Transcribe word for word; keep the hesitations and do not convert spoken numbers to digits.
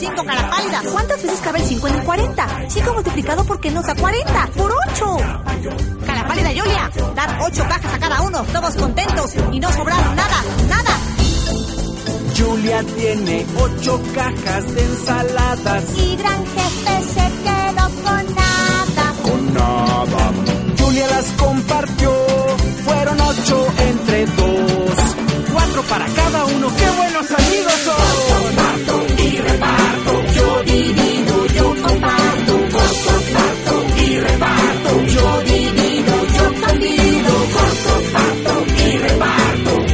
cinco, cara pálida. ¿Cuántas veces cabe el cincuenta en cuarenta? cinco multiplicado por qué nos da cuarenta. ¡Por ocho! Cara pálida, Julia. Dar ocho cajas a cada uno, todos contentos y no sobraron nada, nada. Julia tiene ocho cajas de ensaladas y gran jefe se quedó con nada.